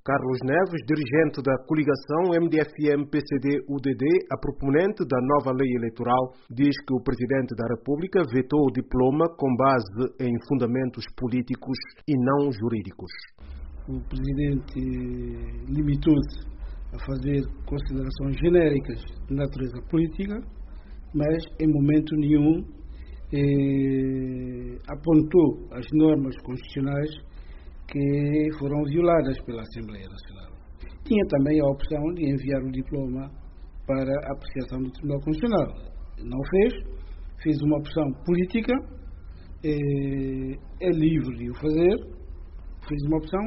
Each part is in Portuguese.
Carlos Neves, dirigente da coligação MDFM-PCD-UDD, a proponente da nova lei eleitoral, diz que o Presidente da República vetou o diploma com base em fundamentos políticos e não jurídicos. O Presidente limitou-se a fazer considerações genéricas de natureza política, mas em momento nenhum apontou as normas constitucionais que foram violadas pela Assembleia Nacional. Tinha também a opção de enviar o diploma para a apreciação do Tribunal Constitucional. Não fez uma opção política, é livre de o fazer, fez uma opção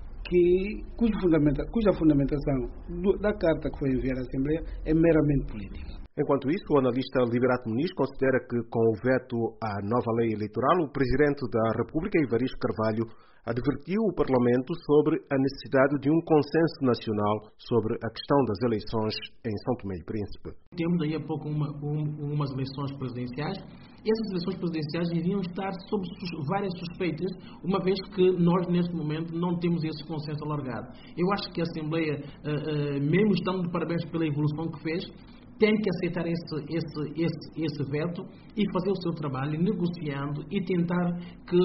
cuja fundamentação da carta que foi enviada à Assembleia é meramente política. Enquanto isso, o analista Liberato Muniz considera que, com o veto à nova lei eleitoral, o Presidente da República, Evaristo Carvalho, advertiu o Parlamento sobre a necessidade de um consenso nacional sobre a questão das eleições em São Tomé e Príncipe. Temos daí a pouco umas eleições presidenciais. Essas eleições presidenciais iriam estar sob várias suspeitas, uma vez que nós, neste momento, não temos esse consenso alargado. Eu acho que a Assembleia, mesmo estando de parabéns pela evolução que fez, tem que aceitar esse veto e fazer o seu trabalho, negociando e tentar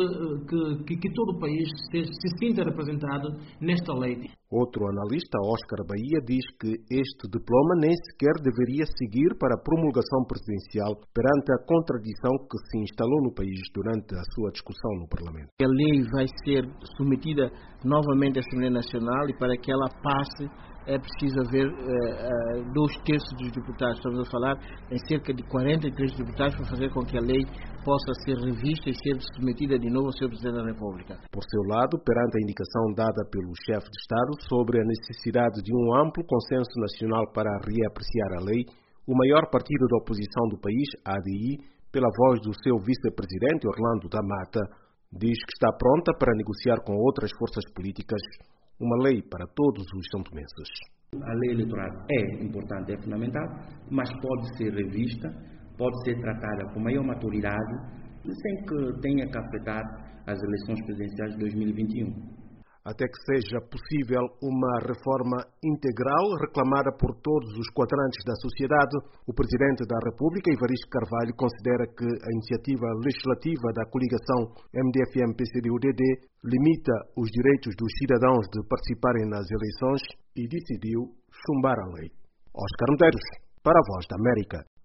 que todo o país se sinta representado nesta lei. Outro analista, Oscar Bahia, diz que este diploma nem sequer deveria seguir para a promulgação presidencial perante a contradição que se instalou no país durante a sua discussão no Parlamento. A lei vai ser submetida novamente à Assembleia Nacional e para que ela passe é preciso haver 2/3 dos deputados. Estamos a falar em cerca de 43 deputados para fazer com que a lei possa ser revista e ser submetida de novo ao Sr. Presidente da República. Por seu lado, perante a indicação dada pelo chefe de Estado sobre a necessidade de um amplo consenso nacional para reapreciar a lei, o maior partido da oposição do país, a ADI, pela voz do seu vice-presidente, Orlando da Mata, diz que está pronta para negociar com outras forças políticas uma lei para todos os santomenses. A lei eleitoral é importante, é fundamental, mas pode ser revista, pode ser tratada com maior maturidade, sem que tenha que afetar as eleições presidenciais de 2021. Até que seja possível uma reforma integral reclamada por todos os quadrantes da sociedade, o Presidente da República, Evaristo Carvalho, considera que a iniciativa legislativa da coligação MDFM-PCD-UDD limita os direitos dos cidadãos de participarem nas eleições e decidiu chumbar a lei. Oscar Medeiros, para a Voz da América.